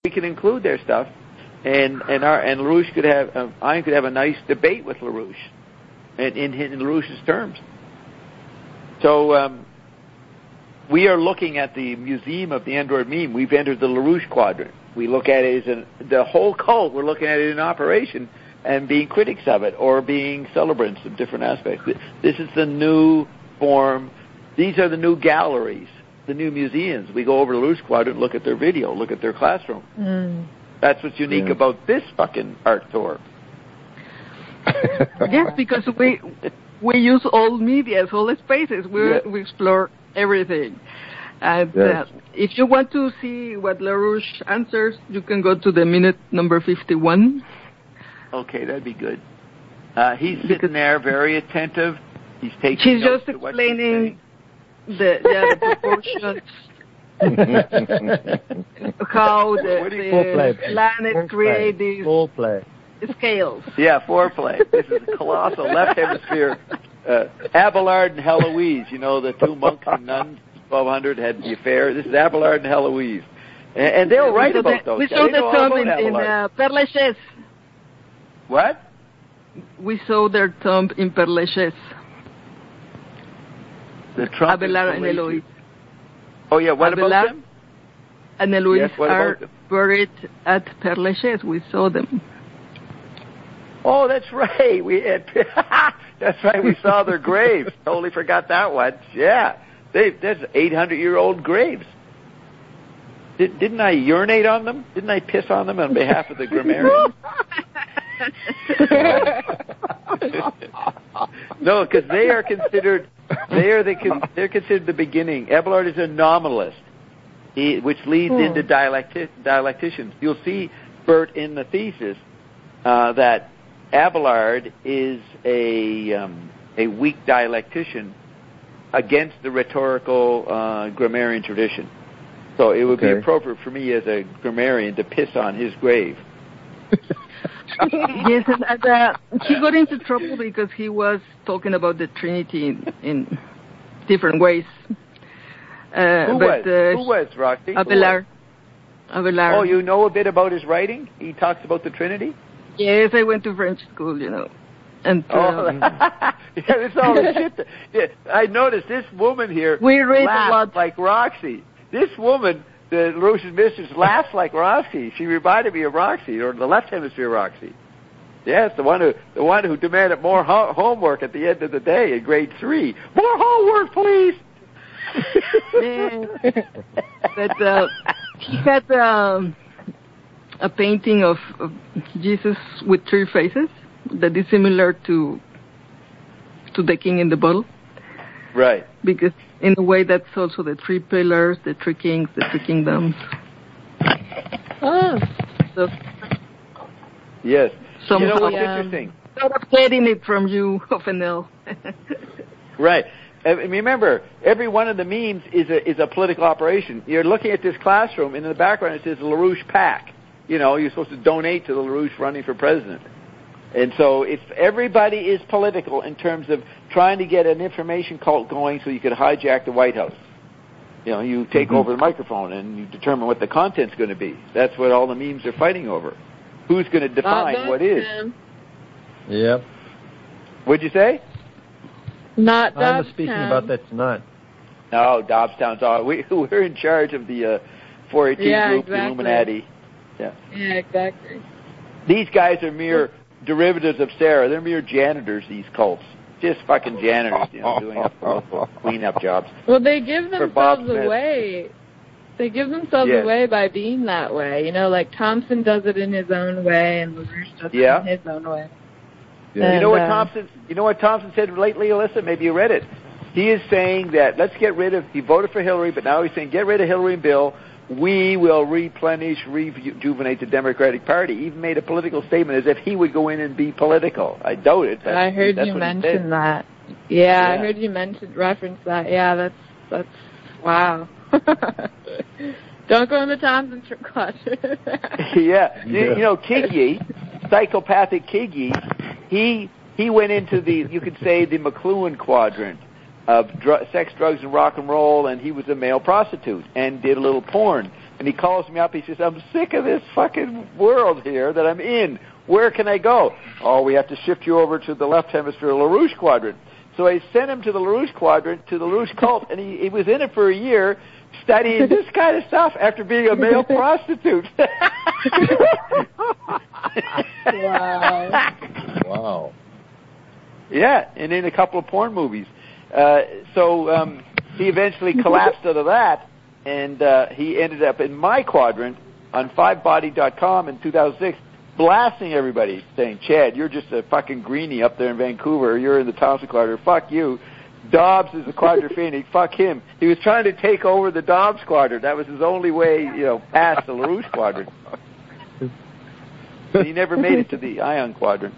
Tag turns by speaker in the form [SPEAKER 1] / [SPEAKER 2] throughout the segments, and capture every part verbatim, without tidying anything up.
[SPEAKER 1] we can include their stuff, and and our and LaRouche could have uh, I could have a nice debate with LaRouche, and in in LaRouche's terms. So um, we are looking at the Museum of the Android Meme. We've entered the LaRouche quadrant. We look at it as an, the whole cult. We're looking at it in operation and being critics of it or being celebrants of different aspects. This is the new form. These are the new galleries, the new museums. We go over to LaRouche quadrant, look at their video, look at their classroom. Mm. That's what's unique yeah. about this fucking art tour.
[SPEAKER 2] Yes, because we we use all medias, all the spaces. We yeah. we explore everything. And yes. uh, if you want to see what LaRouche answers, you can go to the minute number fifty-one.
[SPEAKER 1] Okay, that'd be good. Uh, he's sitting because there, very attentive. He's taking
[SPEAKER 2] She's
[SPEAKER 1] notes
[SPEAKER 2] just explaining the, yeah, the proportions, how the, the planet creates these scales.
[SPEAKER 1] Yeah, foreplay. This is a colossal left hemisphere. Uh, Abelard and Heloise, you know, the two monks and nuns. twelve hundred had the affair. This is Abelard and Heloise. And, and they'll write
[SPEAKER 2] we
[SPEAKER 1] about
[SPEAKER 2] the,
[SPEAKER 1] those
[SPEAKER 2] We
[SPEAKER 1] guys.
[SPEAKER 2] saw the tomb in, in uh, Père Lachaise.
[SPEAKER 1] What?
[SPEAKER 2] We saw their tomb in Père Lachaise.
[SPEAKER 1] The Trump
[SPEAKER 2] Abelard and Heloise.
[SPEAKER 1] Oh, yeah, what
[SPEAKER 2] Abelard
[SPEAKER 1] about them?
[SPEAKER 2] And Heloise
[SPEAKER 1] yes,
[SPEAKER 2] are buried at Père Lachaise. We saw them.
[SPEAKER 1] Oh, that's right. We had, That's right, we saw their graves. Totally forgot that one. Yeah. They, that's eight hundred year old graves. Did, didn't I urinate on them? Didn't I piss on them on behalf of the grammarians? No, because they are considered they are the they're considered the beginning. Abelard is a nominalist, he, which leads hmm. into dialecti- dialecticians. You'll see, Bert, in the thesis uh, that Abelard is a um, a weak dialectician against the rhetorical uh, grammarian tradition. So it would okay. be appropriate for me as a grammarian to piss on his grave.
[SPEAKER 2] Yes, and uh, he got into trouble because he was talking about the Trinity in, in different ways.
[SPEAKER 1] Uh, Who
[SPEAKER 2] but,
[SPEAKER 1] was?
[SPEAKER 2] Uh,
[SPEAKER 1] Who was, Roxy?
[SPEAKER 2] Abelard. Abelard.
[SPEAKER 1] Oh, you know a bit about his writing? He talks about the Trinity?
[SPEAKER 2] Yes, I went to French school, you know. And uh,
[SPEAKER 1] oh, yeah, it's all the shit. That, yeah, I noticed this woman here
[SPEAKER 2] we read
[SPEAKER 1] laughs
[SPEAKER 2] a lot.
[SPEAKER 1] like Roxy. This woman, the LaRouche's mistress, laughs like Roxy. She reminded me of Roxy, or the left hemisphere Roxy. Yes, the one who the one who demanded more ho- homework at the end of the day in grade three. More homework, please.
[SPEAKER 2] Yeah. But uh, he had um, a painting of, of Jesus with three faces that is similar to to the King in the Bottle.
[SPEAKER 1] Right.
[SPEAKER 2] Because in a way that's also the three pillars, the three kings, the three kingdoms.
[SPEAKER 3] Oh.
[SPEAKER 2] So,
[SPEAKER 1] yes.
[SPEAKER 2] Somehow,
[SPEAKER 1] you know what's
[SPEAKER 2] um,
[SPEAKER 1] interesting?
[SPEAKER 2] Sort of getting it from you, Ophenel.
[SPEAKER 1] Right. I mean, remember, every one of the memes is a is a political operation. You're looking at this classroom, and in the background it says LaRouche PAC. You know, you're supposed to donate to the LaRouche running for president. And so if everybody is political in terms of trying to get an information cult going so you could hijack the White House. You know, you take mm-hmm. over the microphone and you determine what the content's going to be. That's what all the memes are fighting over. Who's going to define
[SPEAKER 3] uh,
[SPEAKER 1] what is?
[SPEAKER 3] Him.
[SPEAKER 4] Yep.
[SPEAKER 1] What'd you say?
[SPEAKER 3] Not Dobbstown.
[SPEAKER 4] I was speaking about that tonight.
[SPEAKER 1] No, Dobbstown's all. We, we're in charge of the uh, four eighteen
[SPEAKER 3] yeah,
[SPEAKER 1] group,
[SPEAKER 3] exactly.
[SPEAKER 1] the Illuminati. Yeah.
[SPEAKER 3] Yeah, exactly.
[SPEAKER 1] These guys are mere derivatives of Sarah. They're mere janitors, these cults. Just fucking janitors, you know, doing up local cleanup jobs.
[SPEAKER 3] Well, they give themselves away. They give themselves
[SPEAKER 1] yes.
[SPEAKER 3] away by being that way. You know, like Thompson does it in his own way, and LaRouche does
[SPEAKER 1] yeah.
[SPEAKER 3] it in his own way.
[SPEAKER 1] Yeah.
[SPEAKER 3] And,
[SPEAKER 1] you know what
[SPEAKER 3] uh,
[SPEAKER 1] Thompson? You know what Thompson said lately, Alyssa? Maybe you read it. He is saying that let's get rid of. He voted for Hillary, but now he's saying get rid of Hillary and Bill. We will replenish, rejuvenate the Democratic Party. He even made a political statement as if he would go in and be political. I doubt it.
[SPEAKER 3] I heard you mention that. Yeah, yeah, I heard you mention reference that. Yeah, that's that's wow. Don't go in the Thompson closet.
[SPEAKER 1] yeah. yeah, you know Kigge, psychopathic Kigge. He he went into the you could say the McLuhan quadrant of dr- sex, drugs, and rock and roll, and he was a male prostitute and did a little porn. And he calls me up. He says, I'm sick of this fucking world here that I'm in. Where can I go? Oh, we have to shift you over to the left hemisphere LaRouche quadrant. So I sent him to the LaRouche quadrant, to the LaRouche cult, and he, he was in it for a year studying this kind of stuff after being a male prostitute.
[SPEAKER 3] Wow.
[SPEAKER 4] Wow.
[SPEAKER 1] Yeah, and in a couple of porn movies. Uh, so um, he eventually collapsed out of that, and uh, he ended up in my quadrant on five body dot com in two thousand six, blasting everybody, saying, Chad, you're just a fucking greenie up there in Vancouver. You're in the Thompson quadrant. Fuck you. Dobbs is a quadrophenic. Fuck him. He was trying to take over the Dobbs quadrant. That was his only way, you know, past the LaRouche quadrant. He never made it to the Ion quadrant.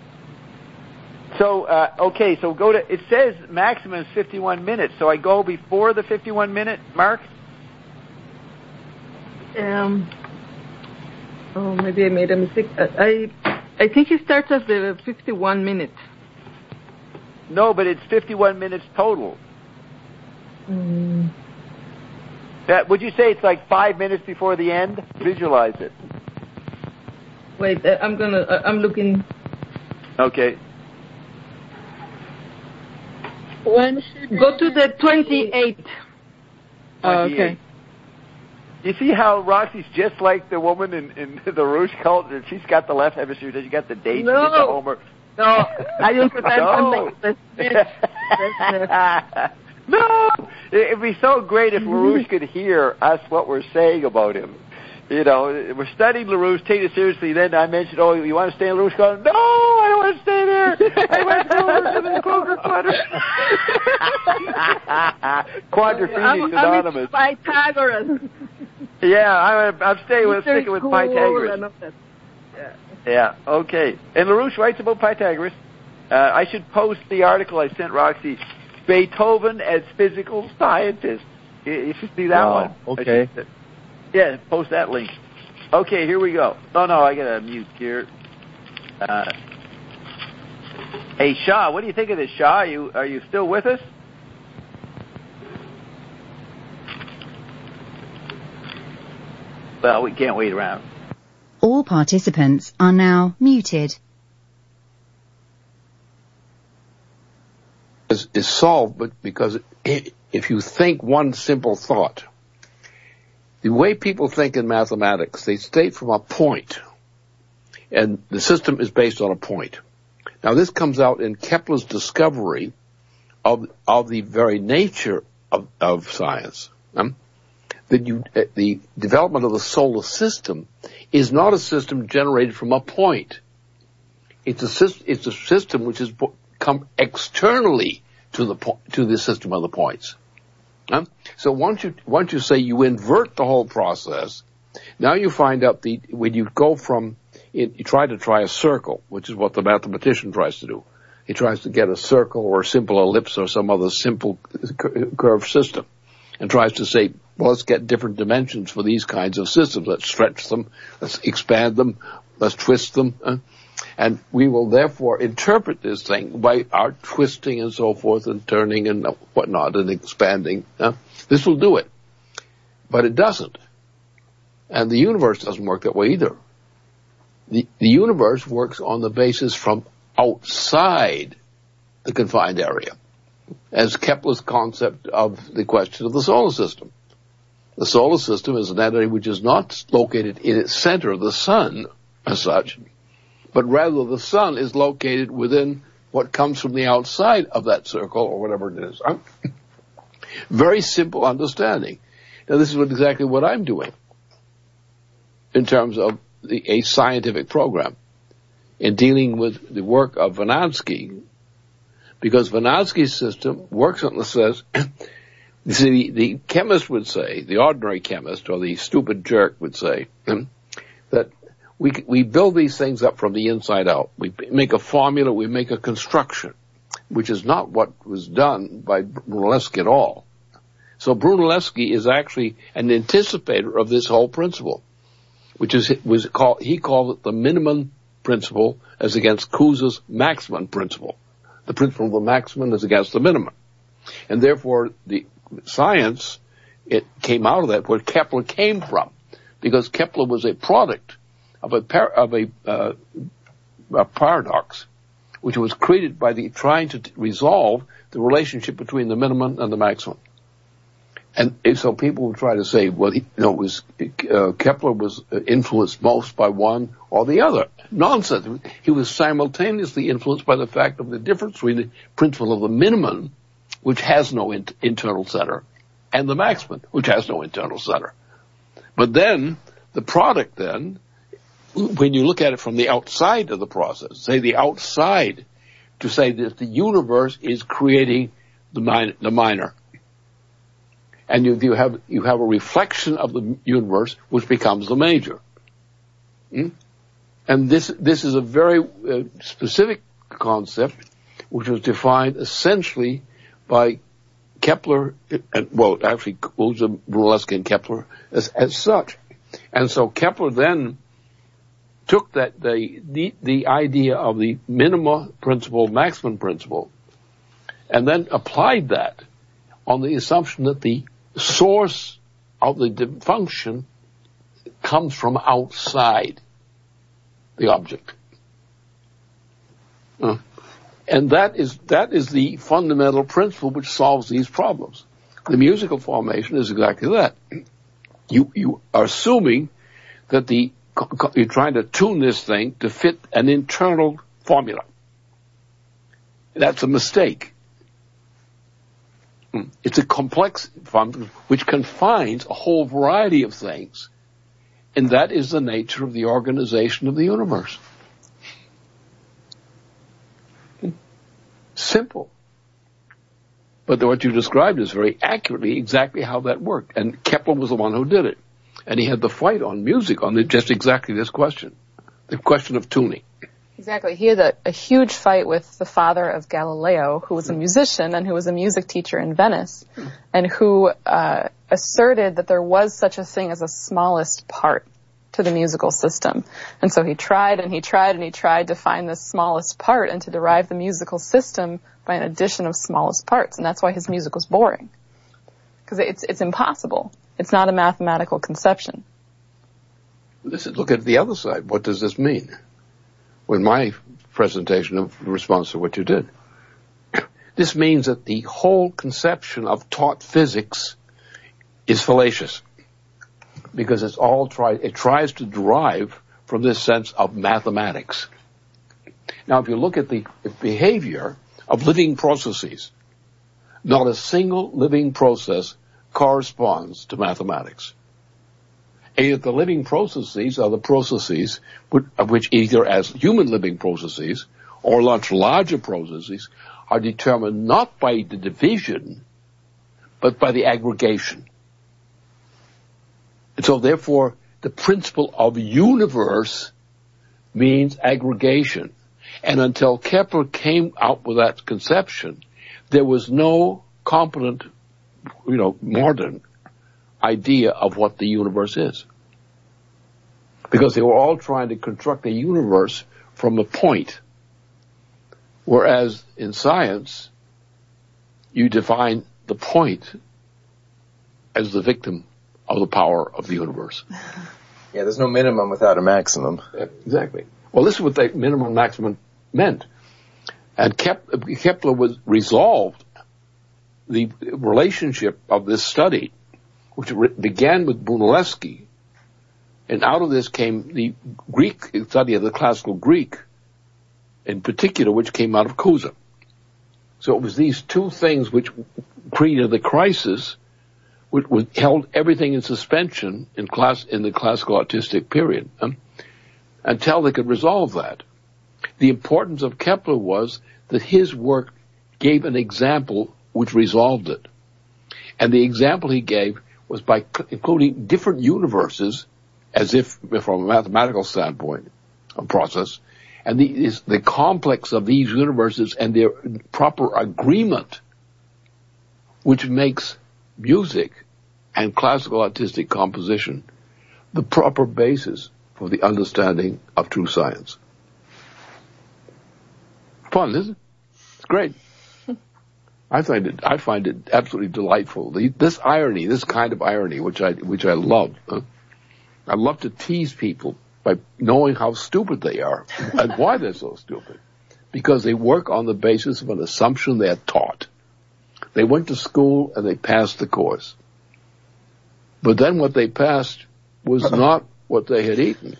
[SPEAKER 1] So, uh, okay, so go to, it says maximum is fifty-one minutes. So I go before the fifty-one minute mark?
[SPEAKER 2] Um, oh, maybe I made a mistake. I, I think it starts at the fifty-one minute.
[SPEAKER 1] No, but it's fifty-one minutes total.
[SPEAKER 2] Mm.
[SPEAKER 1] That, would you say it's like five minutes before the end? Visualize it.
[SPEAKER 2] Wait, uh, I'm gonna, uh, I'm looking.
[SPEAKER 1] Okay.
[SPEAKER 3] When should
[SPEAKER 2] Go to the twenty-eight.
[SPEAKER 3] Oh, okay.
[SPEAKER 1] You see how Roxy's just like the woman in, in the Rouge cult? She's got the left hemisphere. She got the date.
[SPEAKER 2] No.
[SPEAKER 1] She did the Homer.
[SPEAKER 2] No, I don't pretend.
[SPEAKER 1] No. No! It'd be so great if LaRouche could hear us, what we're saying about him. You know, we're studying LaRouche, take it seriously. Then I mentioned, oh, you want to stay in LaRouche? Going, no, I don't want to stay there. I want to go over to the Kroger quadrant. Quadrophenics Anonymous.
[SPEAKER 2] I'm Pythagoras.
[SPEAKER 1] Yeah, I'm, I'm staying with, sticking with
[SPEAKER 2] cool
[SPEAKER 1] Pythagoras.
[SPEAKER 2] Yeah.
[SPEAKER 1] Yeah, okay. And LaRouche writes about Pythagoras. Uh, I should post the article I sent Roxy, Beethoven as Physical Scientist. You, you should see that
[SPEAKER 4] Wow,
[SPEAKER 1] one.
[SPEAKER 4] okay.
[SPEAKER 1] Yeah, post that link. Okay, here we go. Oh, no, I got to mute here. Uh, hey, Shaw, what do you think of this, Shaw? Are you, are you still with us? Well, we can't wait around.
[SPEAKER 5] All participants are now muted.
[SPEAKER 6] Is, is solved, but because it, if you think one simple thought, the way people think in mathematics, they state from a point, and the system is based on a point. Now, this comes out in Kepler's discovery of of the very nature of, of science. Um, that you, uh, the development of the solar system is not a system generated from a point. It's a it's a system which has come externally to the po- to the system of the points. Um, so once you once you say you invert the whole process, now you find out the when you go from it, you try to try a circle, which is what the mathematician tries to do. He tries to get a circle or a simple ellipse or some other simple curved system, and tries to say, well, let's get different dimensions for these kinds of systems. Let's stretch them, let's expand them, let's twist them. Uh, And we will therefore interpret this thing by our twisting and so forth and turning and whatnot and expanding. Uh, this will do it. But it doesn't. And the universe doesn't work that way either. The, the universe works on the basis from outside the confined area, as Kepler's concept of the question of the solar system. The solar system is an entity which is not located in its center, the sun, as such, but rather the sun is located within what comes from the outside of that circle or whatever it is. Very simple understanding. Now, this is what, exactly what I'm doing in terms of the, a scientific program in dealing with the work of Venantsky, because Venantsky's system works on the says, you see, the, the chemist would say, the ordinary chemist or the stupid jerk would say that We we build these things up from the inside out. We make a formula, we make a construction, which is not what was done by Brunelleschi at all. So Brunelleschi is actually an anticipator of this whole principle, which is was called he called it the minimum principle as against Cous's maximum principle. The principle of the maximum is against the minimum, and therefore the science it came out of that, where Kepler came from, because Kepler was a product of a par- of a, uh, a paradox, which was created by the trying to t- resolve the relationship between the minimum and the maximum. And so people would try to say, well, he, you know, it was uh, Kepler was influenced most by one or the other. Nonsense. He was simultaneously influenced by the fact of the difference between the principle of the minimum, which has no in- internal center, and the maximum, which has no internal center. But then, the product then, when you look at it from the outside of the process, say the outside, to say that the universe is creating the, min- the minor. And you, you have you have a reflection of the universe, which becomes the major. Hmm? And this this is a very uh, specific concept, which was defined essentially by Kepler, and well, actually, Brunelleschi and Kepler as as such. And so Kepler then took that the the, the idea of the minima principle, maximum principle, and then applied that on the assumption that the source of the function comes from outside the object. Uh, and that is, that is the fundamental principle which solves these problems. The musical formation is exactly that. You, you are assuming that the, you're trying to tune this thing to fit an internal formula. That's a mistake. It's a complex function which confines a whole variety of things, and that is the nature of the organization of the universe. Simple. But what you described is very accurately exactly how that worked, and Kepler was the one who did it. And he had the fight on music on the, just exactly this question, the question of tuning.
[SPEAKER 7] Exactly. He had a, a huge fight with the father of Galileo, who was a musician and who was a music teacher in Venice, and who uh, asserted that there was such a thing as a smallest part to the musical system. And so he tried and he tried and he tried to find the smallest part and to derive the musical system by an addition of smallest parts. And that's why his music was boring. Because it's, it's impossible. It's not a mathematical conception.
[SPEAKER 6] Listen, look at the other side. What does this mean? With my presentation of response to what you did. This means that the whole conception of taught physics is fallacious, because it's all try, it tries to derive from this sense of mathematics. Now, if you look at the behavior of living processes, not a single living process corresponds to mathematics. And yet the living processes are the processes of which either as human living processes or much larger processes are determined not by the division, but by the aggregation. And so therefore, the principle of universe means aggregation. And until Kepler came out with that conception, there was no competent, you know, modern idea of what the universe is. Because they were all trying to construct a universe from a point. Whereas in science, you define the point as the victim of the power of the universe.
[SPEAKER 4] Yeah, there's no minimum without a maximum.
[SPEAKER 6] Yeah, exactly. Well, this is what the minimum maximum meant. And Kepler was resolved the relationship of this study, which began with Brunelleschi, and out of this came the Greek study of the classical Greek, in particular, which came out of Cusa. So it was these two things which created the crisis, which, which held everything in suspension in class in the classical artistic period, um, until they could resolve that. The importance of Kepler was that his work gave an example which resolved it. And the example he gave was by including different universes, as if from a mathematical standpoint, a process, and the, the complex of these universes and their proper agreement, which makes music and classical artistic composition the proper basis for the understanding of true science. Fun, isn't it? It's great. I find it, I find it absolutely delightful. The, this irony, this kind of irony, which I, which I love. Huh? I love to tease people by knowing how stupid they are and why they're so stupid. Because they work on the basis of an assumption they're taught. They went to school and they passed the course. But then what they passed was not what they had eaten.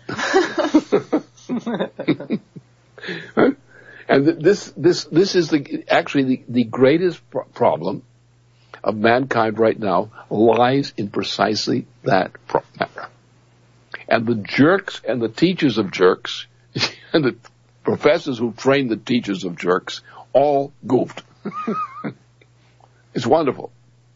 [SPEAKER 6] And this, this, this is the, actually the, the greatest pro- problem of mankind right now lies in precisely that matter. And the jerks and the teachers of jerks and the professors who train the teachers of jerks all goofed. It's wonderful.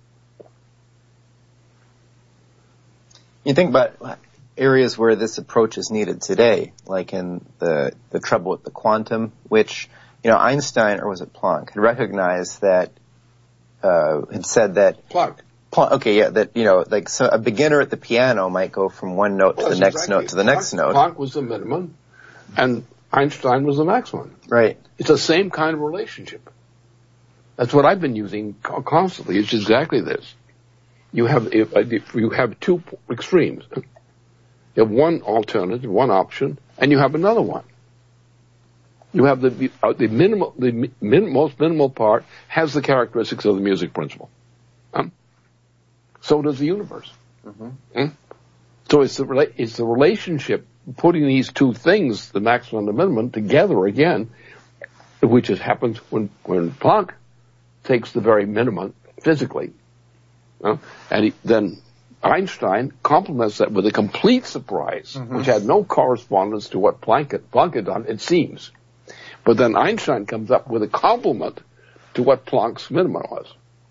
[SPEAKER 4] You think about areas where this approach is needed today, like in the the trouble with the quantum, which, you know, Einstein, or was it Planck, had recognized that, uh, had said that...
[SPEAKER 6] Planck.
[SPEAKER 4] Planck, okay, yeah, that, you know, like so a beginner at the piano might go from one note well, to the next
[SPEAKER 6] exactly.
[SPEAKER 4] note to the
[SPEAKER 6] Planck,
[SPEAKER 4] next note.
[SPEAKER 6] Planck was the minimum, and Einstein was the maximum.
[SPEAKER 4] Right.
[SPEAKER 6] It's the same kind of relationship. That's what I've been using constantly. It's exactly this. You have, if you have two extremes. You have one alternative, one option, and you have another one. You have the uh, the minimal, the min, most minimal part has the characteristics of the music principle. Um, so does the universe. Mm-hmm. Mm? So it's the it's the relationship putting these two things, the maximum and the minimum, together again, which has happened when when Planck takes the very minimum physically, uh, and he, then Einstein complements that with a complete surprise, mm-hmm. which had no correspondence to what Planck had, Planck had done, it seems. But then Einstein comes up with a complement to what Planck's minimum was.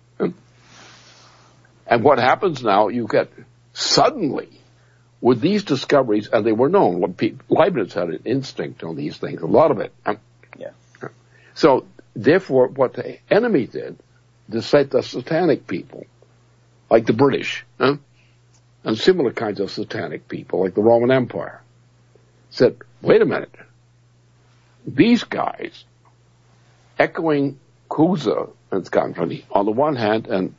[SPEAKER 6] And what happens now, you get suddenly, with these discoveries, and they were known, Leibniz had an instinct on these things, a lot of it.
[SPEAKER 4] Yeah.
[SPEAKER 6] So, therefore, what the enemy did, the satanic people, like the British, huh? and similar kinds of satanic people, like the Roman Empire, said, wait a minute, these guys, echoing Cousins and company on the one hand, and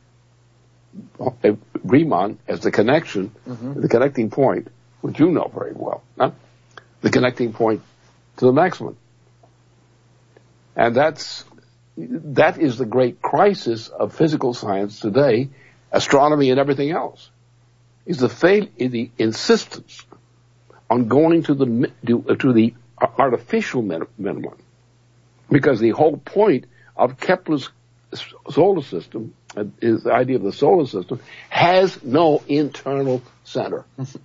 [SPEAKER 6] Riemann as the connection, mm-hmm. the connecting point, which you know very well, huh? the connecting point to the maximum. And that's, that is the great crisis of physical science today, astronomy and everything else, is the fail, the insistence on going to the, to the artificial minimum. Because the whole point of Kepler's solar system, his idea of the solar system, has no internal center.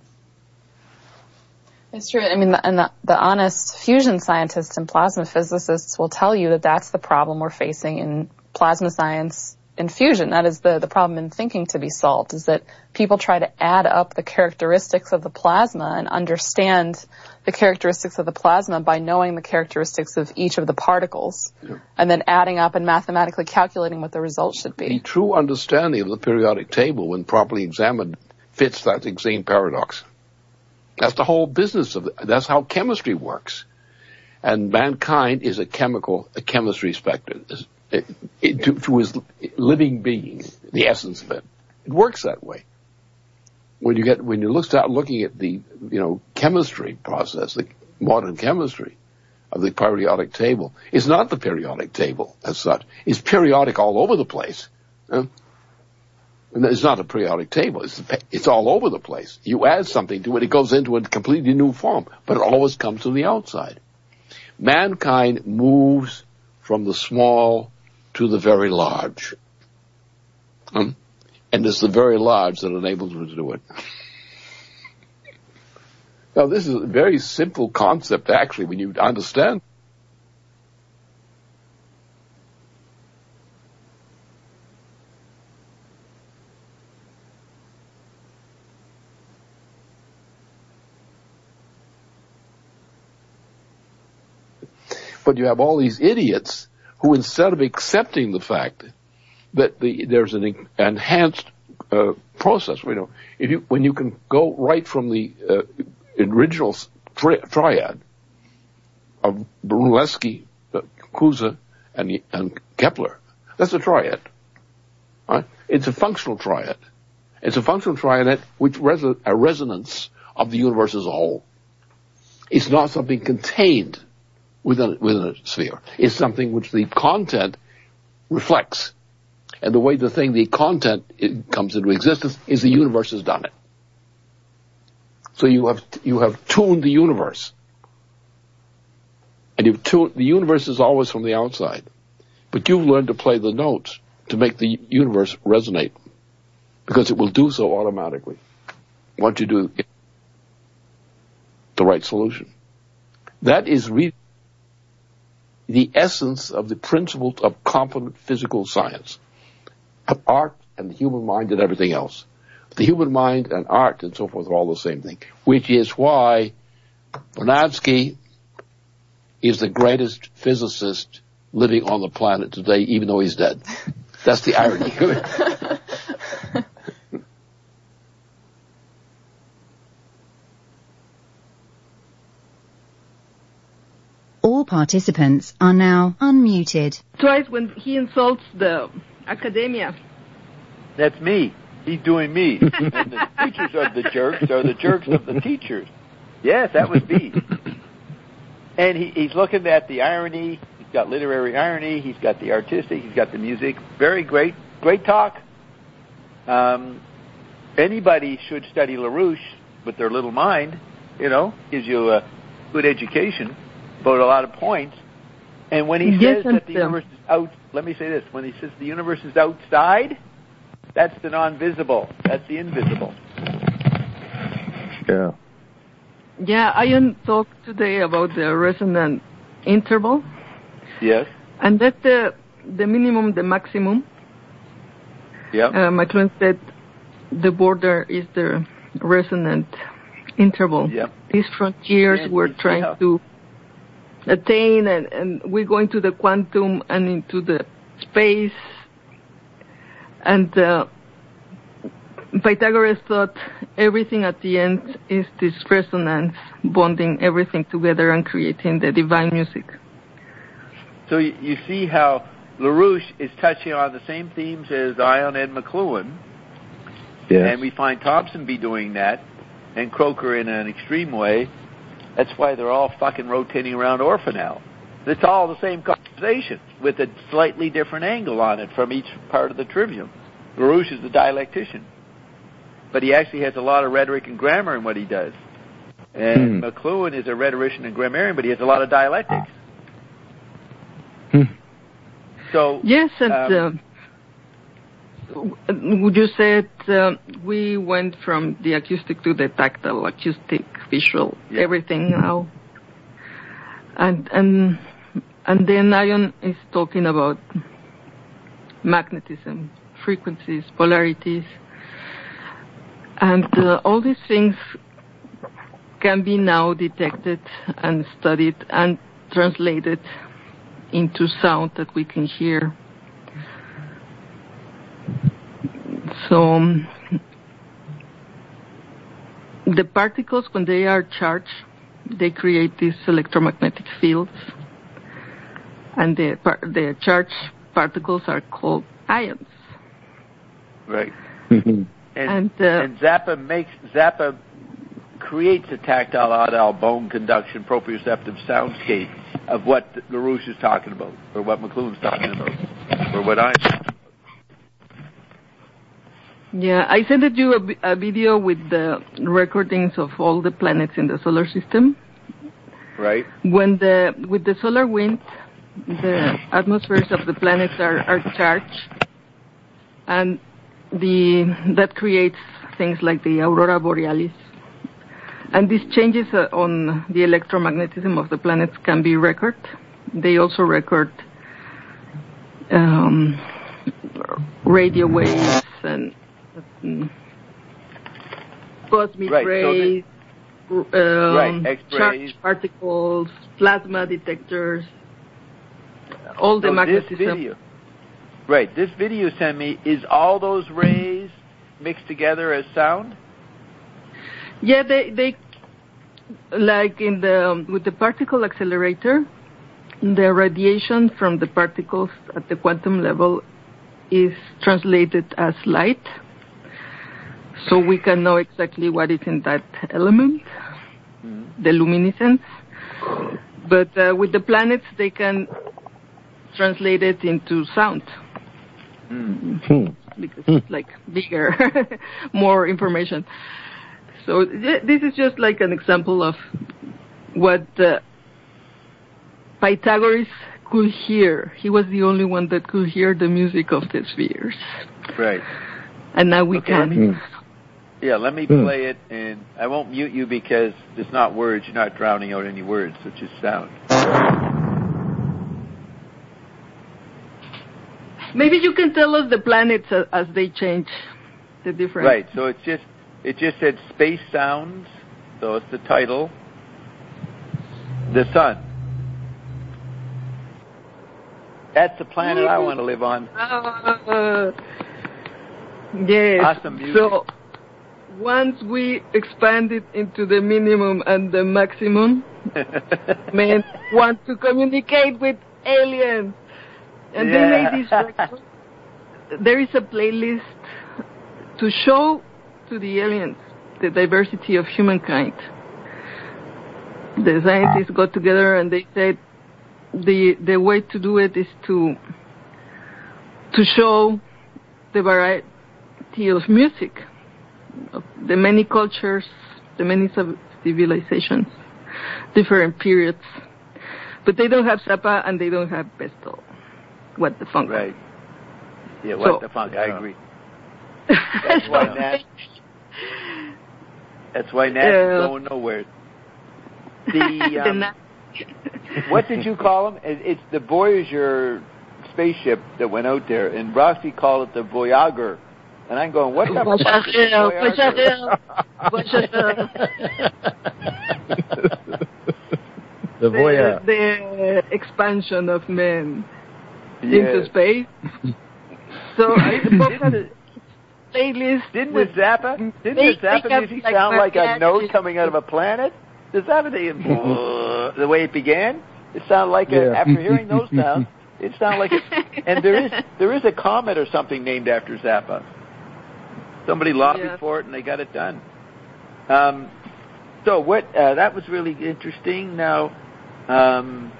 [SPEAKER 7] It's true. I mean, the, and the, the honest fusion scientists and plasma physicists will tell you that that's the problem we're facing in plasma science and fusion. That is the, the problem in thinking to be solved, is that people try to add up the characteristics of the plasma and understand the characteristics of the plasma by knowing the characteristics of each of the particles, yeah. and then adding up and mathematically calculating what the result should be.
[SPEAKER 6] The true understanding of the periodic table, when properly examined, fits that same paradox. That's the whole business of it. That's how chemistry works. And mankind is a chemical, a chemistry spectrum. It, it, to, to his living being, the essence of it. It works that way. When you get, when you look, start looking at the, you know, chemistry process, the modern chemistry of the periodic table, it's not the periodic table as such. It's periodic all over the place. Huh? And it's not a periodic table. It's, it's all over the place. You add something to it, it goes into a completely new form, but it always comes from the outside. Mankind moves from the small to the very large. Um, and it's the very large that enables us to do it. Now, this is a very simple concept, actually, when you understand. But you have all these idiots who, instead of accepting the fact that the, there's an enhanced uh, process, you know, if you, when you can go right from the uh, original tri- triad of Brunelleschi, uh, Cousins, and, and Kepler, that's a triad. Right? It's a functional triad. It's a functional triad which res- a resonance of the universe as a whole. It's not something contained within, within a sphere. It's something which the content reflects. And the way the thing, the content it comes into existence is the universe has done it. So you have, you have tuned the universe. And you've tuned, the universe is always from the outside. But you've learned to play the notes to make the universe resonate. Because it will do so automatically. Once you do the right solution. That is really the essence of the principles of competent physical science. Of art and the human mind and everything else. The human mind and art and so forth are all the same thing. Which is why Vernadsky is the greatest physicist living on the planet today, even though he's dead. That's the irony of it.
[SPEAKER 5] All participants are now unmuted.
[SPEAKER 2] Twice when he insults the academia.
[SPEAKER 1] That's me. He's doing me. And the teachers of the jerks are the jerks of the teachers. Yes, that was me. And he, he's looking at the irony. He's got literary irony. He's got the artistic. He's got the music. Very great, great talk. Um, anybody should study LaRouche with their little mind. You know, gives you a good education about a lot of points. And when he
[SPEAKER 2] yes,
[SPEAKER 1] says that the universe is out, let me say this, when he says the universe is outside, that's the non-visible. That's the invisible.
[SPEAKER 8] Yeah.
[SPEAKER 2] Yeah, Ian talked today about the resonant interval.
[SPEAKER 1] Yes.
[SPEAKER 2] And that's the, the minimum, the maximum.
[SPEAKER 1] Yeah.
[SPEAKER 2] Uh, McLuhan said the border is the resonant interval.
[SPEAKER 1] Yep.
[SPEAKER 2] These frontiers
[SPEAKER 1] And
[SPEAKER 2] we're trying
[SPEAKER 1] how-
[SPEAKER 2] to attain, and, and we go into the quantum and into the space. And uh, Pythagoras thought everything at the end is this resonance, bonding everything together and creating the divine music.
[SPEAKER 1] So you, you see how LaRouche is touching on the same themes as Ion and McLuhan.
[SPEAKER 8] Yes.
[SPEAKER 1] And we find Thompson be doing that, and Croker in an extreme way. That's why they're all fucking rotating around Orfanel. It's all the same conversation with a slightly different angle on it from each part of the trivium. LaRouche is the dialectician. But he actually has a lot of rhetoric and grammar in what he does. And
[SPEAKER 8] hmm.
[SPEAKER 1] McLuhan is a rhetorician and grammarian, but he has a lot of dialectics.
[SPEAKER 8] Hmm.
[SPEAKER 1] So
[SPEAKER 2] yes, and
[SPEAKER 1] um,
[SPEAKER 2] uh, would you say it, uh, we went from the acoustic to the tactile, acoustic, visual,
[SPEAKER 1] yeah.
[SPEAKER 2] everything now. And and and then Ion is talking about magnetism, frequencies, polarities, and uh, all these things can be now detected and studied and translated into sound that we can hear. So um, the particles, when they are charged, they create these electromagnetic fields, and the par- the charged particles are called ions.
[SPEAKER 1] right.
[SPEAKER 8] Mm-hmm.
[SPEAKER 1] And,
[SPEAKER 2] And, uh,
[SPEAKER 1] and Zappa makes Zappa creates a tactile, audile, bone conduction, proprioceptive soundscape of what LaRouche is talking about, or what McLuhan's talking about, or what I'm talking about.
[SPEAKER 2] Yeah, I sent you a, a video with the recordings of all the planets in the solar system.
[SPEAKER 1] Right.
[SPEAKER 2] When the with the solar wind, the atmospheres of the planets are, are charged, and the that creates things like the aurora borealis. And these changes uh, on the electromagnetism of the planets can be recorded. They also record um, radio waves and um, cosmic
[SPEAKER 1] Right, so
[SPEAKER 2] rays, um,
[SPEAKER 1] Right, X-rays.
[SPEAKER 2] charged particles, plasma detectors, all the
[SPEAKER 1] So
[SPEAKER 2] magnetism.
[SPEAKER 1] this video, right, this video you sent me, is all those rays mixed together as sound?
[SPEAKER 2] Yeah, they they like in the um, with the particle accelerator, the radiation from the particles at the quantum level is translated as light, so we can know exactly what is in that element, mm-hmm. the luminescence. But uh, with the planets, they can translate it into sound. Mm-hmm. Because it's like bigger, more information. So th- this is just like an example of what uh, Pythagoras could hear. He was the only one that could hear the music of the spheres.
[SPEAKER 1] Right.
[SPEAKER 2] And now we
[SPEAKER 1] okay,
[SPEAKER 2] can.
[SPEAKER 1] Me, yeah, let me play it, and I won't mute you because it's not words. You're not drowning out any words, it's just sound.
[SPEAKER 2] Maybe you can tell us the planets as, as they change, the different.
[SPEAKER 1] Right. So it's just it just said space sounds. So it's the title. The sun. That's the planet I want to live on.
[SPEAKER 2] Uh, yes.
[SPEAKER 1] Awesome music.
[SPEAKER 2] So once we expand it into the minimum and the maximum, men want to communicate with aliens. And
[SPEAKER 1] yeah.
[SPEAKER 2] they made this record. There is a playlist to show to the aliens the diversity of humankind. The scientists got together and they said the the way to do it is to to show the variety of music, of the many cultures, the many civilizations, different periods. But they don't have Zappa and they don't have Besto. What the funk?
[SPEAKER 1] Right. Yeah, what so, the funk? I agree. That's why Nat. That's why Nat's uh, going nowhere. The, um, the what did you call them? It's the Voyager spaceship that went out there, and Rossi called it the Voyager. And I'm going, what the fuck is the Voyager?
[SPEAKER 8] The Voyager.
[SPEAKER 2] The, the expansion of men.
[SPEAKER 1] Yeah.
[SPEAKER 2] Into space. So I suppose playlist.
[SPEAKER 1] Didn't the Zappa? Didn't the Zappa music like sound like a note coming out of a planet? The Zappa, the, the way it began, it sounded like a,
[SPEAKER 8] yeah.
[SPEAKER 1] after hearing those sounds, it sounded like it. And there is there is a comet or something named after Zappa. Somebody lobbied yeah. for it and they got it done. Um, so what? Uh, that was really interesting. Now. Um,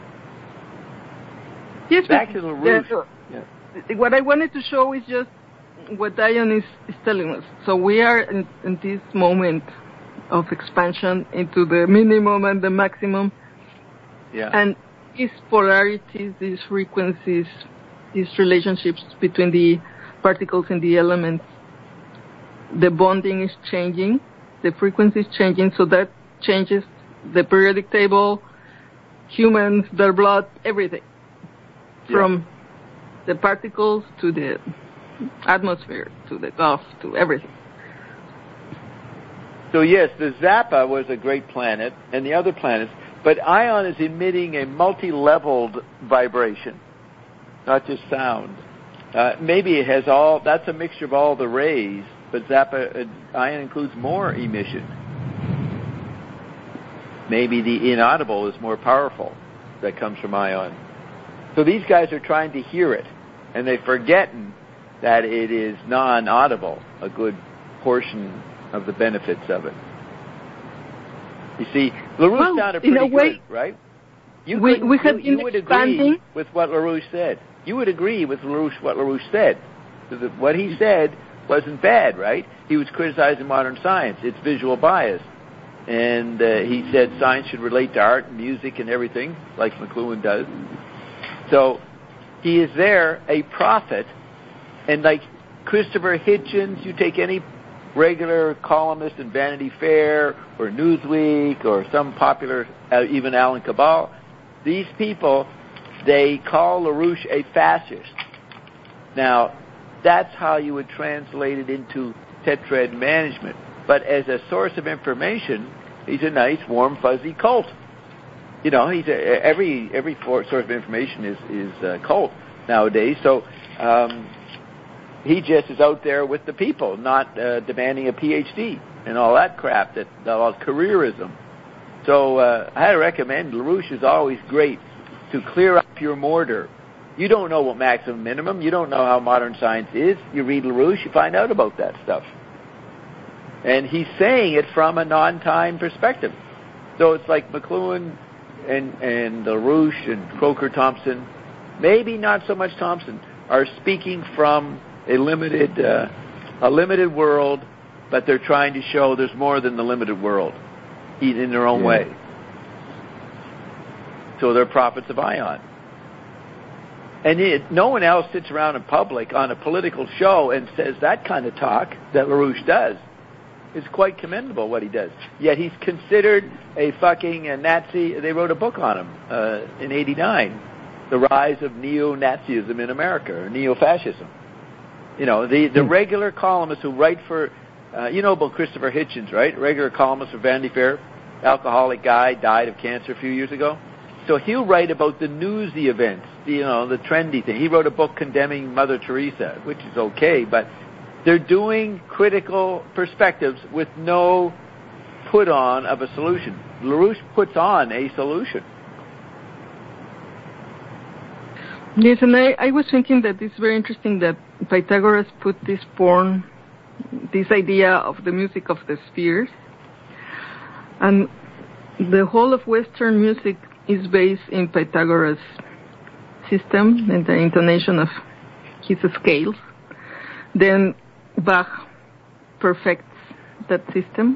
[SPEAKER 2] Yes,
[SPEAKER 1] back to the roof.
[SPEAKER 2] Yeah. What I wanted to show is just what Dion is, is telling us. So we are in, in this moment of expansion into the minimum and the maximum.
[SPEAKER 1] Yeah.
[SPEAKER 2] And these polarities, these frequencies, these relationships between the particles and the elements, the bonding is changing, the frequency is changing, so that changes the periodic table, humans, their blood, everything. From the particles to the atmosphere, to the Gulf, to everything.
[SPEAKER 1] So yes, the Zappa was a great planet, and the other planets, but Ion is emitting a multi-leveled vibration, not just sound. Uh, maybe it has all, that's a mixture of all the rays, but Zappa, uh, Ion includes more emission. Maybe the inaudible is more powerful that comes from Ion. So these guys are trying to hear it, and they're forgetting that it is non-audible, a good portion of the benefits of it. You see, LaRouche well, sounded pretty good, way, right? You,
[SPEAKER 2] we, we have
[SPEAKER 1] you, you would agree with what LaRouche said. You would agree with LaRouche what LaRouche said. So that what he said wasn't bad, right? He was criticizing modern science, its visual bias. And uh, he said science should relate to art and music and everything, like McLuhan does. So he is there, a prophet, and like Christopher Hitchens, you take any regular columnist in Vanity Fair or Newsweek or some popular, uh, even Alan Cabal, these people, they call LaRouche a fascist. Now, that's how you would translate it into tetrad management. But as a source of information, he's a nice, warm, fuzzy cult. You know, he's a, every every source of information is is a cult nowadays. So um, he just is out there with the people, not uh, demanding a P H D and all that crap, that, that all careerism. So uh, I recommend LaRouche is always great to clear up your mortar. You don't know what maximum minimum. You don't know how modern science is. You read LaRouche, you find out about that stuff. And he's saying it from a non-time perspective. So it's like McLuhan and, and LaRouche and Croker Thompson, maybe not so much Thompson, are speaking from a limited, uh, a limited world, but they're trying to show there's more than the limited world, in their own yeah. way. So they're prophets of Ion. And it, no one else sits around in public on a political show and says that kind of talk that LaRouche does. It's quite commendable what he does. Yet he's considered a fucking a Nazi. They wrote a book on him uh, in eighty-nine, The Rise of Neo-Nazism in America, or Neo-Fascism. You know, the, the regular columnists who write for, uh, you know about Christopher Hitchens, right? Regular columnist for Vanity Fair, alcoholic guy, died of cancer a few years ago. So he'll write about the newsy events, the, you know, the trendy thing. He wrote a book condemning Mother Teresa, which is okay, but they're doing critical perspectives with no put-on of a solution. LaRouche puts on a solution.
[SPEAKER 2] Yes, and I, I was thinking that it's very interesting that Pythagoras put this porn, this idea of the music of the spheres, and the whole of Western music is based in Pythagoras' system and the intonation of his scales. Then Bach perfects that system.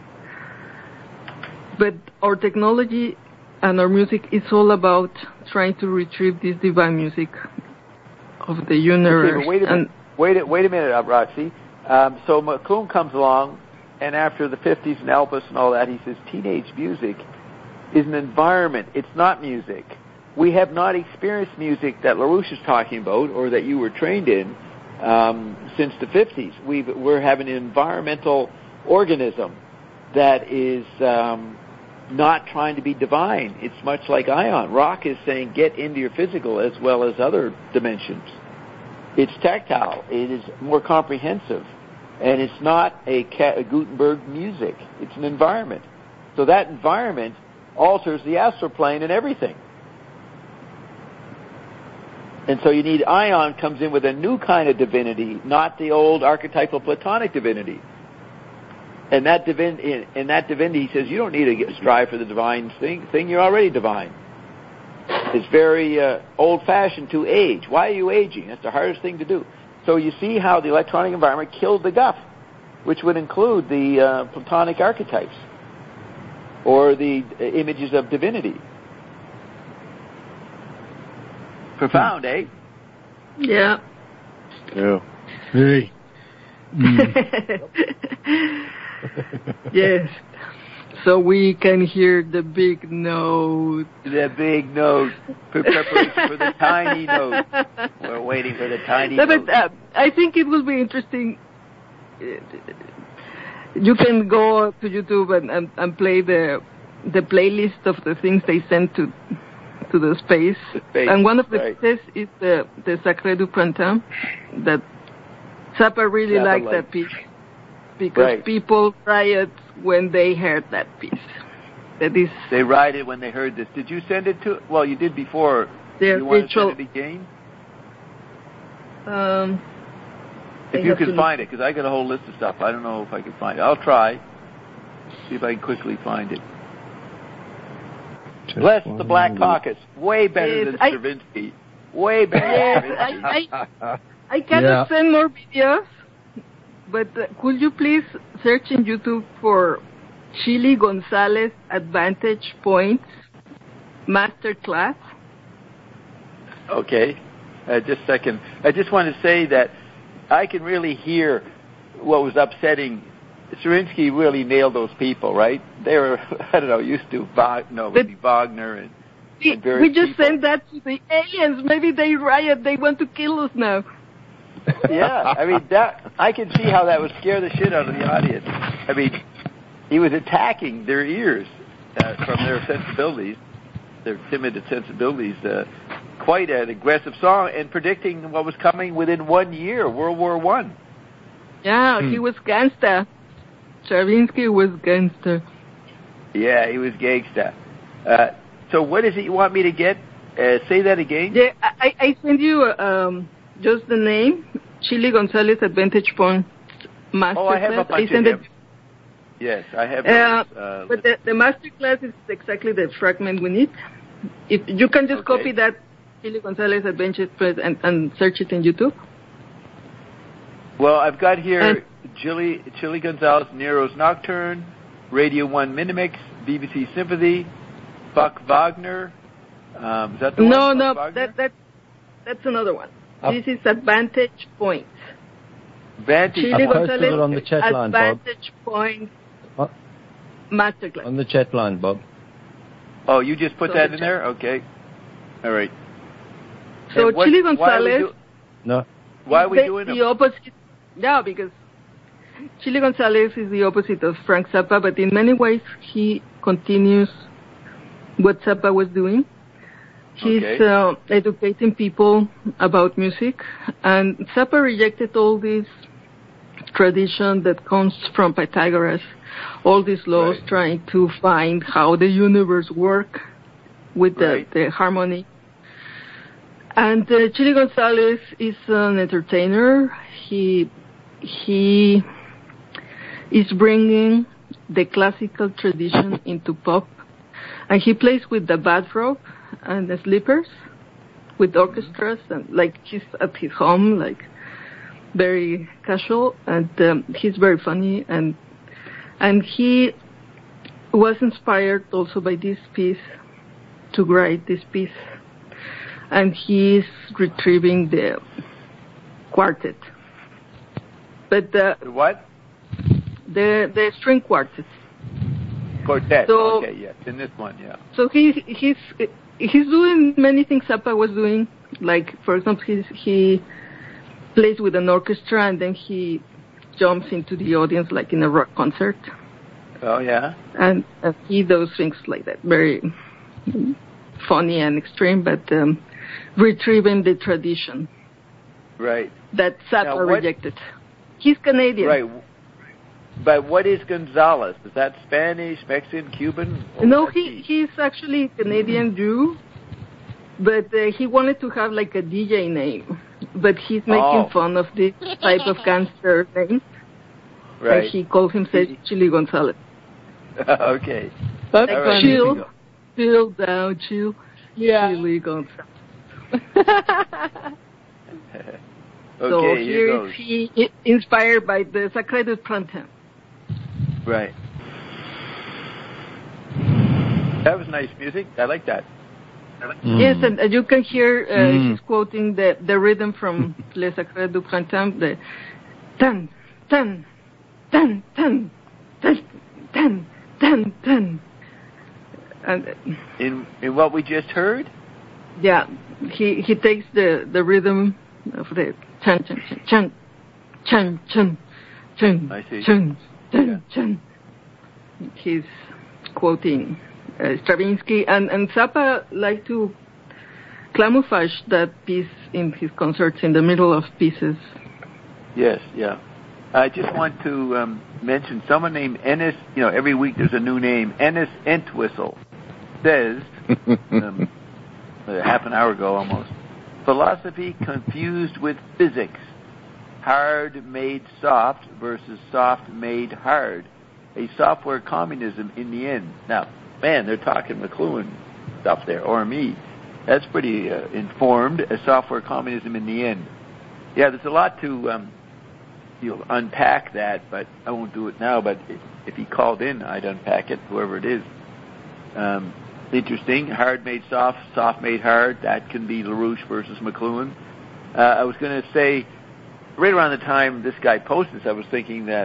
[SPEAKER 2] But our technology and our music is all about trying to retrieve this divine music of the universe.
[SPEAKER 1] Okay, wait a minute, wait a, wait a minute, Roxy. Um, so McLuhan comes along, and after the fifties and Elvis and all that, he says teenage music is an environment. It's not music. We have not experienced music that LaRouche is talking about or that you were trained in um, since the fifties. We've, we're having an environmental organism that is um, not trying to be divine. It's much like Ion. Rock is saying get into your physical as well as other dimensions. It's tactile. It is more comprehensive. And it's not a, a Gutenberg music. It's an environment. So that environment alters the astral plane and everything. And so you need Ion comes in with a new kind of divinity, not the old archetypal Platonic divinity. And that divinity, in that divinity, he says you don't need to get, strive for the divine thing. Thing you're already divine. It's very uh, old-fashioned to age. Why are you aging? That's the hardest thing to do. So you see how the electronic environment killed the guff, which would include the uh, Platonic archetypes or the uh, images of divinity. Profound, eh?
[SPEAKER 2] Yeah.
[SPEAKER 8] Yeah. Hey.
[SPEAKER 2] Mm. Yes. So we can hear the big note.
[SPEAKER 1] The big note. Preparation for the tiny note. We're waiting for the tiny
[SPEAKER 2] no,
[SPEAKER 1] note.
[SPEAKER 2] But, uh, I think it will be interesting. You can go to YouTube and, and, and play the the playlist of the things they send to to the space.
[SPEAKER 1] The space
[SPEAKER 2] and one of the
[SPEAKER 1] right.
[SPEAKER 2] pieces is the the Sacré du Printemps that Zappa really
[SPEAKER 1] Zappa
[SPEAKER 2] liked
[SPEAKER 1] liked.
[SPEAKER 2] that piece because
[SPEAKER 1] right.
[SPEAKER 2] people riot when they heard that piece. That is,
[SPEAKER 1] they rioted when they heard this. Did you send it to? Well, you did before.
[SPEAKER 2] The
[SPEAKER 1] you want
[SPEAKER 2] ritual,
[SPEAKER 1] to send it again?
[SPEAKER 2] Um,
[SPEAKER 1] if you can find it, because I got a whole list of stuff. I don't know if I can find it. I'll try. See if I can quickly find it. Just Bless the Black Caucus. Way better
[SPEAKER 2] yes,
[SPEAKER 1] than
[SPEAKER 2] I,
[SPEAKER 1] Stravinsky. Way better
[SPEAKER 2] yes,
[SPEAKER 1] than
[SPEAKER 2] Stravinsky. I, I, I
[SPEAKER 8] yeah.
[SPEAKER 2] cannot send more videos, but uh, could you please search in YouTube for Chili Gonzalez Advantage Points Master Class?
[SPEAKER 1] Okay. Uh, just a second. I just want to say that I can really hear what was upsetting. Stravinsky really nailed those people, right? They were, I don't know, used to Wagner, no, it would be Wagner and,
[SPEAKER 2] we,
[SPEAKER 1] and various
[SPEAKER 2] we just
[SPEAKER 1] people.
[SPEAKER 2] sent that to the aliens. Maybe they riot. They want to kill us now.
[SPEAKER 1] Yeah, I mean, that I can see how that would scare the shit out of the audience. I mean, he was attacking their ears uh, from their sensibilities, their timid sensibilities, uh, quite an aggressive song, and predicting what was coming within one year, World War One.
[SPEAKER 2] Yeah, hmm. he was gangster. Stravinsky was gangster.
[SPEAKER 1] Yeah, he was gangster. Uh, so what is it you want me to get? Uh, say that again.
[SPEAKER 2] Yeah, I, I send you um, just the name, Chili Gonzalez at Vantage Point Masterclass.
[SPEAKER 1] Oh, I have a bunch
[SPEAKER 2] I send
[SPEAKER 1] of them.
[SPEAKER 2] It,
[SPEAKER 1] yes, I have.
[SPEAKER 2] Uh,
[SPEAKER 1] those, uh,
[SPEAKER 2] but the, the Masterclass is exactly the fragment we need. If you can just
[SPEAKER 1] okay.
[SPEAKER 2] copy that, Chili Gonzalez at Vantage Point, and, and search it in YouTube.
[SPEAKER 1] Well, I've got here
[SPEAKER 2] and,
[SPEAKER 1] Chili, Chili Gonzalez, Nero's Nocturne, Radio one Minimix, B B C Sympathy, Buck Wagner. Um, is that the
[SPEAKER 2] no,
[SPEAKER 1] one?
[SPEAKER 2] No,
[SPEAKER 1] no,
[SPEAKER 2] that, that, that's another one.
[SPEAKER 9] I've,
[SPEAKER 2] this is at Vantage Point.
[SPEAKER 1] Vantage
[SPEAKER 2] Chili
[SPEAKER 9] I posted
[SPEAKER 2] Gonzalez
[SPEAKER 9] it on the chat
[SPEAKER 2] at
[SPEAKER 9] line, Bob.
[SPEAKER 2] Vantage Point
[SPEAKER 9] what?
[SPEAKER 2] Masterclass.
[SPEAKER 9] On the chat line, Bob.
[SPEAKER 1] Oh, you just put
[SPEAKER 2] so
[SPEAKER 1] that
[SPEAKER 2] the
[SPEAKER 1] in
[SPEAKER 2] chat.
[SPEAKER 1] there? Okay. All right.
[SPEAKER 2] So
[SPEAKER 1] what,
[SPEAKER 2] Chili
[SPEAKER 1] Gonzalez...
[SPEAKER 2] Why are we, do,
[SPEAKER 9] no.
[SPEAKER 1] why are we
[SPEAKER 2] the,
[SPEAKER 1] doing
[SPEAKER 2] the
[SPEAKER 1] them?
[SPEAKER 2] opposite? Yeah, because Chili Gonzalez is the opposite of Frank Zappa, but in many ways he continues what Zappa was doing. He's
[SPEAKER 1] okay.
[SPEAKER 2] uh, educating people about music, and Zappa rejected all this tradition that comes from Pythagoras, all these laws
[SPEAKER 1] right.
[SPEAKER 2] trying to find how the universe works with the,
[SPEAKER 1] right.
[SPEAKER 2] the harmony. And uh, Chili Gonzalez is an entertainer. He he is bringing the classical tradition into pop, and he plays with the bathrobe and the slippers, with orchestras, and like he's at his home, like very casual, and um, he's very funny, and and he was inspired also by this piece to write this piece. And he's retrieving the quartet. But the
[SPEAKER 1] what?
[SPEAKER 2] The the string quartet.
[SPEAKER 1] Quartet.
[SPEAKER 2] So,
[SPEAKER 1] okay, yes, in this one, yeah.
[SPEAKER 2] So he he's he's doing many things Zappa was doing. Like for example, he's, he plays with an orchestra and then he jumps into the audience like in a rock concert.
[SPEAKER 1] Oh yeah.
[SPEAKER 2] And, and he does things like that, very funny and extreme, but. Um, retrieving the tradition
[SPEAKER 1] right.
[SPEAKER 2] that Zappa
[SPEAKER 1] what,
[SPEAKER 2] rejected. He's Canadian.
[SPEAKER 1] Right. But what is Gonzalez? Is that Spanish, Mexican, Cuban?
[SPEAKER 2] No, he, he's actually Canadian Jew, but uh, he wanted to have like a D J name, but he's making
[SPEAKER 1] oh.
[SPEAKER 2] fun of this type of gangster name.
[SPEAKER 1] Right.
[SPEAKER 2] And he called himself Chili Gonzalez.
[SPEAKER 1] okay.
[SPEAKER 3] That's
[SPEAKER 2] like
[SPEAKER 3] funny.
[SPEAKER 2] Chill, chill down, chill.
[SPEAKER 3] Yeah.
[SPEAKER 2] Chili Gonzalez.
[SPEAKER 1] okay,
[SPEAKER 2] so
[SPEAKER 1] here,
[SPEAKER 2] here
[SPEAKER 1] goes.
[SPEAKER 2] is he inspired by the Sacré du Printemps.
[SPEAKER 1] Right. That was nice music. I like that.
[SPEAKER 2] Mm. Yes, and uh, you can hear uh,
[SPEAKER 9] Mm.
[SPEAKER 2] he's quoting the, the rhythm from Le Sacré du Printemps, the tan, tan, tan, tan, tan, tan, tan, tan. And uh,
[SPEAKER 1] in in what we just heard.
[SPEAKER 2] Yeah, he he takes the, the rhythm of the chan chan chan chan chan chan
[SPEAKER 1] I see.
[SPEAKER 2] chan chan
[SPEAKER 1] Yeah.
[SPEAKER 2] chan. He's quoting uh, Stravinsky, and and Zappa liked to camouflage that piece in his concerts in the middle of pieces.
[SPEAKER 1] Yes, yeah. I just want to um, mention someone named Ennis. You know, every week there's a new name. Ennis Entwistle says. Um, half an hour ago almost. Philosophy confused with physics. Hard made soft versus soft made hard. A software communism in the end. Now, man, they're talking McLuhan stuff there, or me. That's pretty uh, informed. A software communism in the end. Yeah, there's a lot to um, you know, unpack that, but I won't do it now. But if, if he called in, I'd unpack it, whoever it is. Um, Interesting. Hard made soft, soft made hard. That can be LaRouche versus McLuhan. Uh, I was going to say, right around the time this guy posted this, I was thinking that,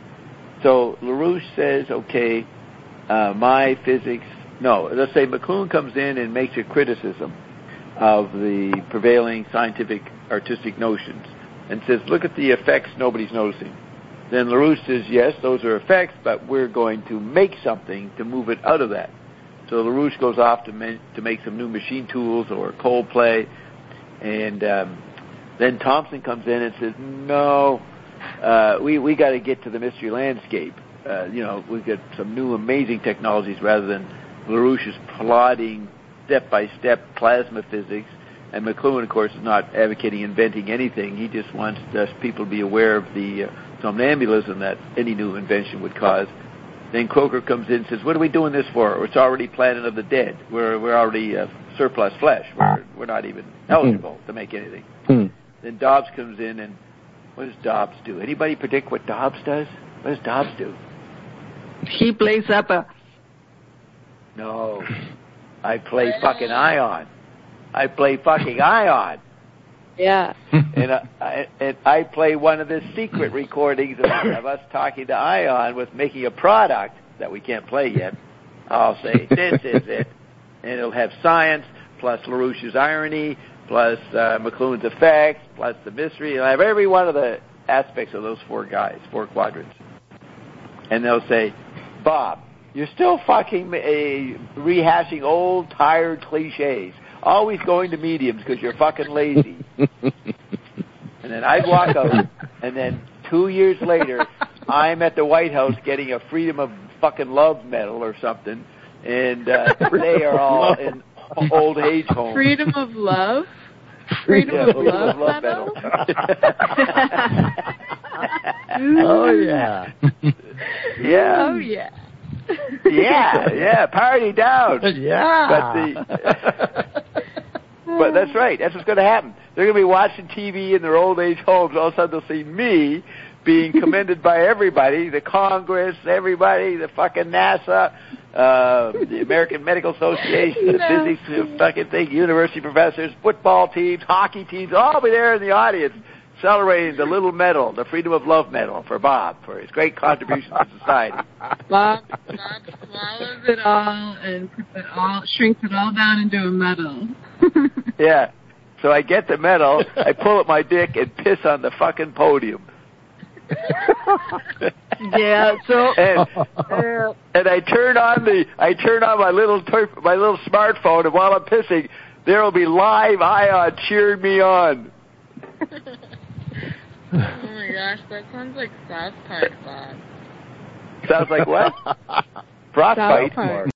[SPEAKER 1] so LaRouche says, okay, uh, my physics, no, let's say McLuhan comes in and makes a criticism of the prevailing scientific artistic notions and says, look at the effects nobody's noticing. Then LaRouche says, yes, those are effects, but we're going to make something to move it out of that. So LaRouche goes off to, ma- to make some new machine tools or Coldplay, and um, then Thompson comes in and says, no, uh, we we got to get to the mystery landscape. Uh, you know, we've got some new amazing technologies rather than LaRouche's plodding step-by-step plasma physics. And McLuhan, of course, is not advocating inventing anything. He just wants us people to be aware of the uh, somnambulism that any new invention would cause. Then Croker comes in and says, what are we doing this for? It's already Planet of the Dead. We're we're already uh, surplus flesh. We're, we're not even eligible to make anything.
[SPEAKER 6] Mm.
[SPEAKER 1] Then Dobbs comes in, and what does Dobbs do? Anybody predict what Dobbs does? What does Dobbs do?
[SPEAKER 2] He plays Zappa.
[SPEAKER 1] No. I play fucking Ion. I play fucking Ion.
[SPEAKER 3] Yeah.
[SPEAKER 1] and, uh, I, and I play one of the secret recordings of, of us talking to Ion with making a product that we can't play yet. I'll say, this is it. And it'll have science, plus LaRouche's irony, plus uh, McLuhan's effects, plus the mystery. It'll have every one of the aspects of those four guys, four quadrants. And they'll say, Bob, you're still fucking uh, rehashing old, tired cliches. Always going to mediums because you're fucking lazy. And then I'd walk out, and then two years later, I'm at the White House getting a Freedom of fucking Love medal or something, and uh, they are all in old age homes.
[SPEAKER 3] Freedom of Love? Freedom
[SPEAKER 1] yeah,
[SPEAKER 3] of
[SPEAKER 1] Freedom
[SPEAKER 3] Love,
[SPEAKER 1] of Love
[SPEAKER 3] medal?
[SPEAKER 8] Oh, yeah.
[SPEAKER 1] Yeah.
[SPEAKER 3] Oh, yeah.
[SPEAKER 1] Yeah, yeah, party down.
[SPEAKER 8] Yeah.
[SPEAKER 1] But the, but that's right. That's what's going to happen. They're going to be watching T V in their old age homes. All of a sudden, they'll see me being commended by everybody, the Congress, everybody, the fucking NASA, uh, the American Medical Association, the
[SPEAKER 3] No.
[SPEAKER 1] physics fucking thing, university professors, football teams, hockey teams, all be there in the audience celebrating the little medal, the Freedom of Love medal for Bob, for his great contribution to society.
[SPEAKER 3] Bob, Bob swallows it all and puts it all, shrinks it all down into a medal.
[SPEAKER 1] Yeah. So I get the medal, I pull up my dick and piss on the fucking podium.
[SPEAKER 2] Yeah, so
[SPEAKER 1] And,
[SPEAKER 2] uh,
[SPEAKER 1] and I turn on the, I turn on my little, turf, my little smartphone, and while I'm pissing, there will be live Ion cheering me on.
[SPEAKER 3] Oh my gosh, that sounds like South Park, Bob.
[SPEAKER 1] Sounds like what? Frostbite.
[SPEAKER 3] South Park.